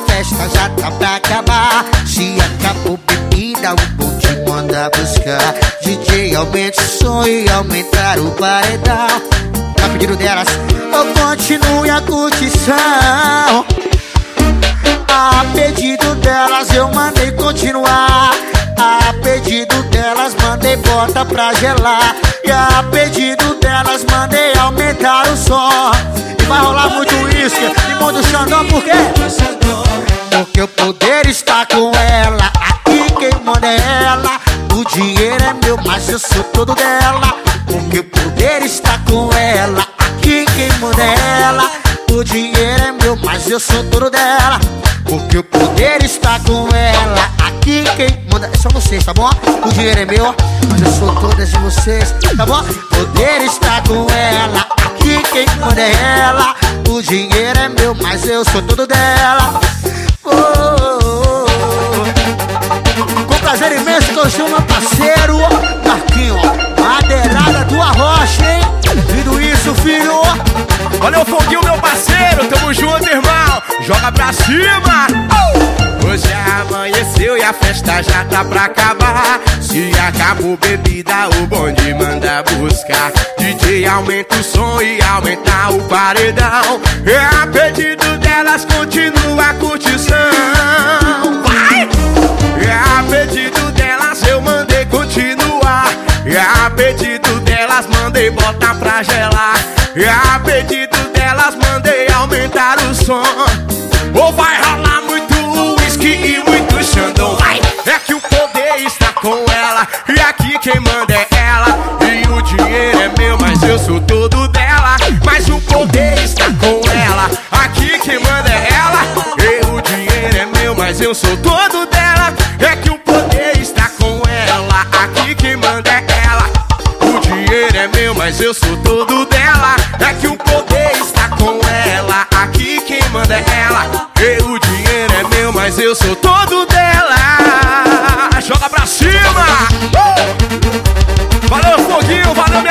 festa já tá pra acabar. Se acabou bebida, o bonde manda buscar. DJ, aumente o som e aumentar o paredão. A pedido delas, eu continue a curtição. A pedido delas eu mandei continuar. A pedido delas mandei bota pra gelar. E a pedido delas mandei aumentar o som. E vai rolar muito uísque e mão do Xandão, por quê? Porque o poder está com ela. Aqui quem manda é ela. O dinheiro é meu, mas eu sou todo dela. Porque o poder está com ela. Aqui quem manda é ela. O dinheiro é meu, mas eu sou todo dela. Porque o poder está com ela. Aqui quem manda é só vocês, tá bom? O dinheiro é meu, mas eu sou todas de vocês, tá bom? O poder está com ela. Aqui quem manda é ela. O dinheiro é meu, mas eu sou todo dela. Com prazer imenso que eu sou meu parceiro Marquinho, madeirada do Arrocha, hein? Tudo isso, filho. Valeu, Foguinho, meu parceiro, tamo junto, irmão. Joga pra cima. Hoje amanheceu e a festa já tá pra acabar. Se acabou bebida, o bonde manda buscar. DJ, aumenta o som e aumenta o paredão. É a pedido delas, continua a curtição. Vai! É a pedido delas, eu mandei continuar. É a pedido delas, mandei botar pra gelar. É a pedido delas, mandei aumentar o som. Ou vai rolar muito uísque e muito Xandão. Vai! É que o poder está com ela. E aqui quem manda é ela. E o dinheiro é meu, mas eu sou todo dela. Mas o poder está com ela. Aqui quem manda é ela. E o dinheiro é meu, mas eu sou todo dela. É que o poder está com ela. Aqui quem manda é ela. O dinheiro é meu, mas eu sou todo dela. É que o poder está com ela. Aqui quem manda é ela. E o dinheiro é meu, mas eu sou todo dela. Joga pra cima. Valeu, Foguinho, valeu, minha